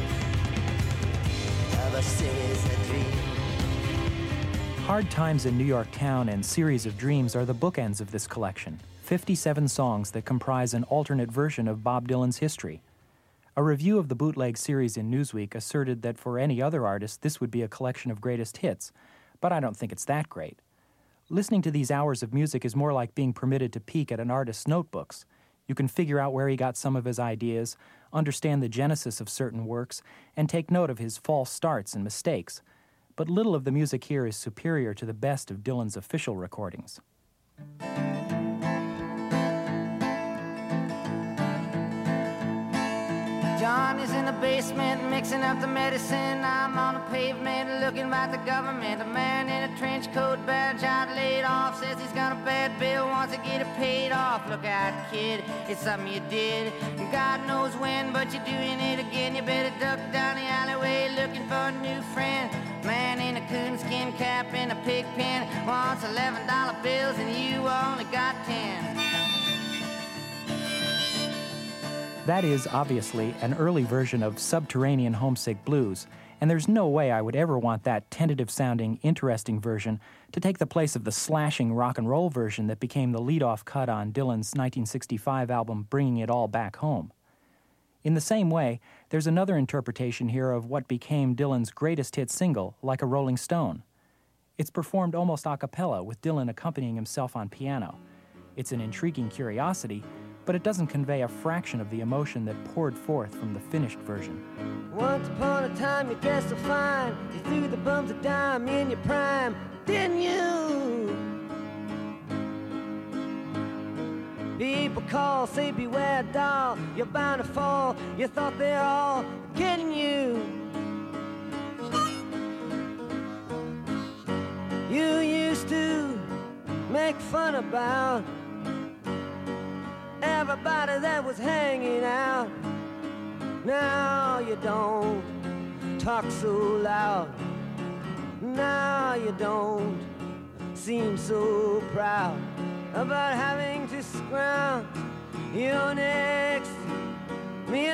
of a series of dreams. Hard Times in New York Town and Series of Dreams are the bookends of this collection, fifty-seven songs that comprise an alternate version of Bob Dylan's history. A review of the bootleg series in Newsweek asserted that for any other artist this would be a collection of greatest hits, but I don't think it's that great. Listening to these hours of music is more like being permitted to peek at an artist's notebooks. You can figure out where he got some of his ideas, understand the genesis of certain works, and take note of his false starts and mistakes. But little of the music here is superior to the best of Dylan's official recordings. John is in the basement mixing up the medicine. I'm on the pavement looking at the government. A man in a trench coat, badge out, laid off, says he's got a bad bill, wants to get it paid off. Look out, kid, it's something you did. God knows when, but you're doing it again. You better duck down the alleyway looking for a new friend. Man in a coonskin cap and a pig pen wants eleven dollar bills and you only got ten. That is, obviously, an early version of Subterranean Homesick Blues, and there's no way I would ever want that tentative-sounding, interesting version to take the place of the slashing rock and roll version that became the lead-off cut on Dylan's nineteen sixty-five album Bringing It All Back Home. In the same way, there's another interpretation here of what became Dylan's greatest hit single, Like a Rolling Stone. It's performed almost a cappella, with Dylan accompanying himself on piano. It's an intriguing curiosity, but it doesn't convey a fraction of the emotion that poured forth from the finished version. Once upon a time you dressed so fine, you threw the bums a dime in your prime, didn't you? People call, say beware doll, you're bound to fall, you thought they're all getting you. You used to make fun about everybody that was hanging out. Now you don't talk so loud. Now you don't seem so proud about having to scrounge your next meal.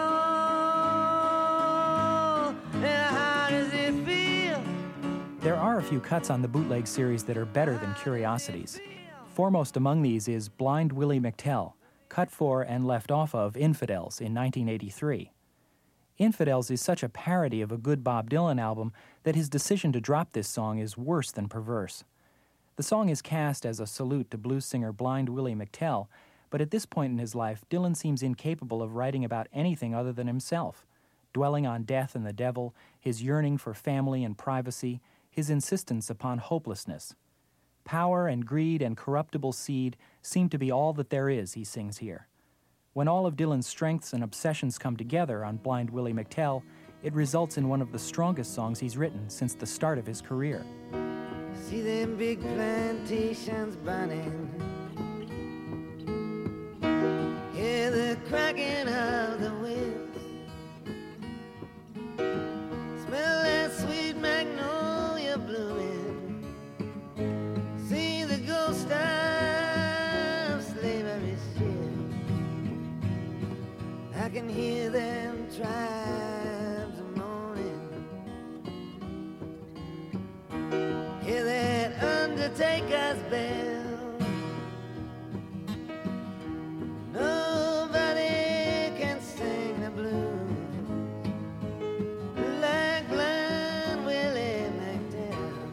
And how does it feel? There are a few cuts on the bootleg series that are better than Curiosities. Foremost among these is Blind Willie McTell, cut for and left off of Infidels in nineteen eighty-three. Infidels is such a parody of a good Bob Dylan album that his decision to drop this song is worse than perverse. The song is cast as a salute to blues singer Blind Willie McTell, but at this point in his life, Dylan seems incapable of writing about anything other than himself, dwelling on death and the devil, his yearning for family and privacy, his insistence upon hopelessness. Power and greed and corruptible seed seem to be all that there is, he sings here. When all of Dylan's strengths and obsessions come together on Blind Willie McTell, it results in one of the strongest songs he's written since the start of his career. See them big plantations burning. Hear the cracking of the whips. Smell that sweet magnolia blooming. See the ghost of slavery ship. I can hear them tribes moaning. Hear that undertaker's bell. Nobody can sing the blues like Blind Willie McTell.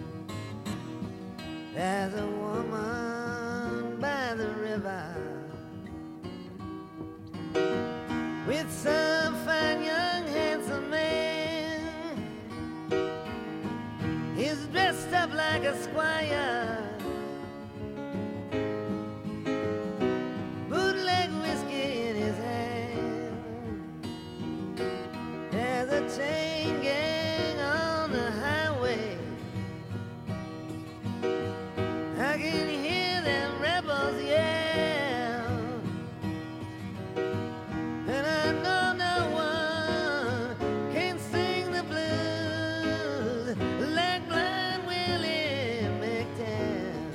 There's a woman by the river with some fine young handsome man. He's dressed up like a squire. Bootleg whiskey in his hand. There's a chain gang on the highway. I can hear them rebels yell. And I know no one can sing the blues like Blind Willie McTell.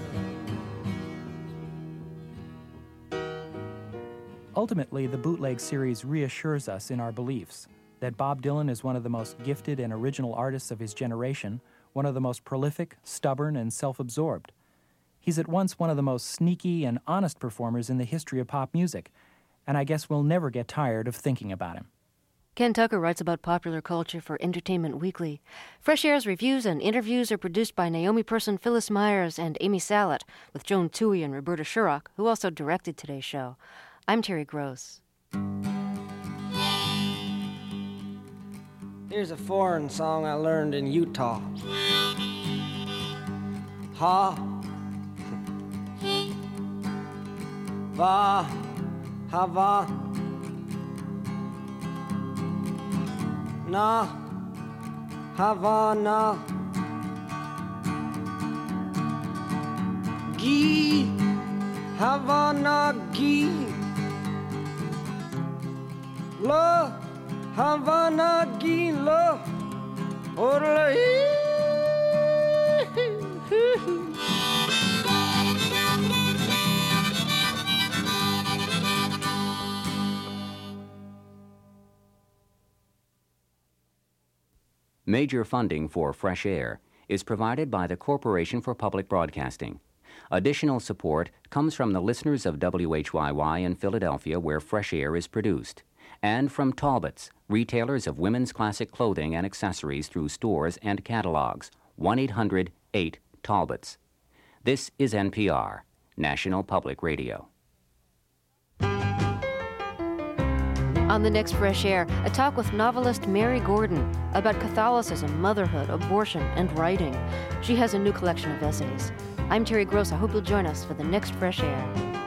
Ultimately, the Bootleg series reassures us in our beliefs that Bob Dylan is one of the most gifted and original artists of his generation, one of the most prolific, stubborn, and self-absorbed. He's at once one of the most sneaky and honest performers in the history of pop music, and I guess we'll never get tired of thinking about him. Ken Tucker writes about popular culture for Entertainment Weekly. Fresh Air's reviews and interviews are produced by Naomi Person, Phyllis Myers, and Amy Salet, with Joan Toohey and Roberta Shurrock, who also directed today's show. I'm Terry Gross. Here's a foreign song I learned in Utah. Ha, va, ha, va, na, ha, va, na, gi, ha, va, na, gi, la, Havana Gila Orla. Major funding for Fresh Air is provided by the Corporation for Public Broadcasting. Additional support comes from the listeners of W H Y Y in Philadelphia, where Fresh Air is produced, and from Talbots, retailers of women's classic clothing and accessories through stores and catalogs. one eight hundred eight Talbots. This is N P R, National Public Radio. On the next Fresh Air, a talk with novelist Mary Gordon about Catholicism, motherhood, abortion, and writing. She has a new collection of essays. I'm Terry Gross. I hope you'll join us for the next Fresh Air.